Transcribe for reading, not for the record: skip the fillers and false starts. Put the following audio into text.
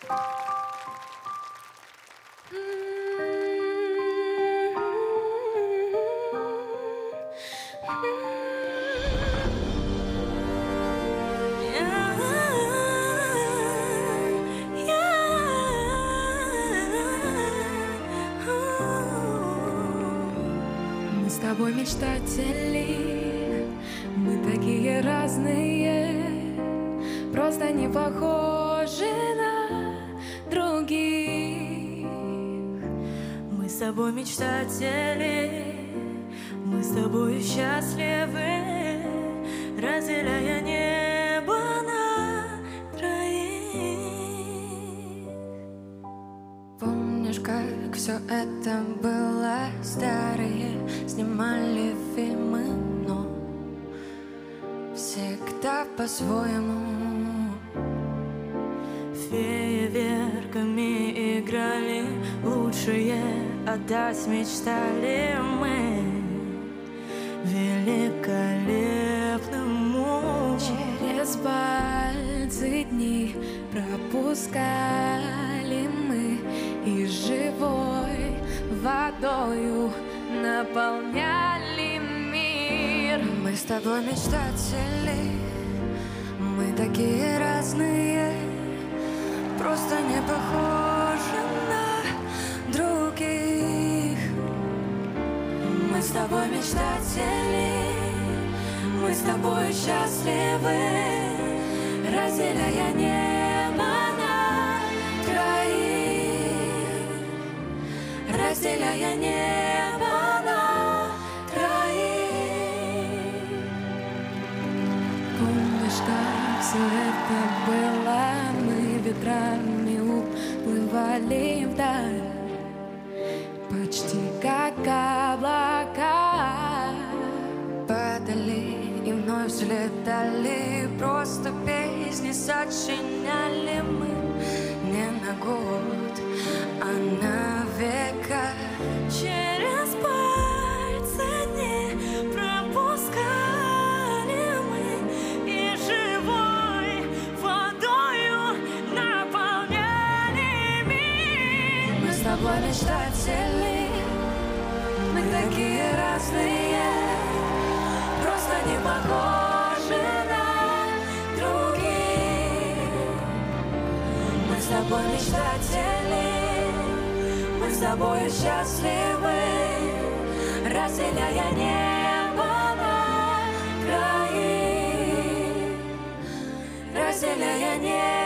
Мы с тобой мечтатели, мы такие разные, просто не похожи на других. Мы с тобой мечтатели, мы с тобой счастливы, разделяя небо на троих. Помнишь, как все это было? Старые снимали фильмы, но всегда по-своему. Фейерверками играли, лучшее отдать мечтали мы великолепному. Через пальцы дни пропускали мы, и живой водою наполняли мир. Мы с тобой мечтатели, мы такие разные, просто не похожи на других. Мы с тобой мечтатели, мы с тобой счастливы, разделяя небо на троих, разделяя небо на троих. Помнишь, как все это было? Мы ветрами уплывали вдаль, почти как облака, падали и вновь взлетали, просто песни сочиняли мы не на год, а на века. Через пальцы не пропускали мы, и живой водою наполняли мир. Мы с тобой мечтатели, мы такие разные, просто не похожи на других. Мы с тобой мечтатели, мы с тобой счастливы, разделяя небо на троих, разделяя небо.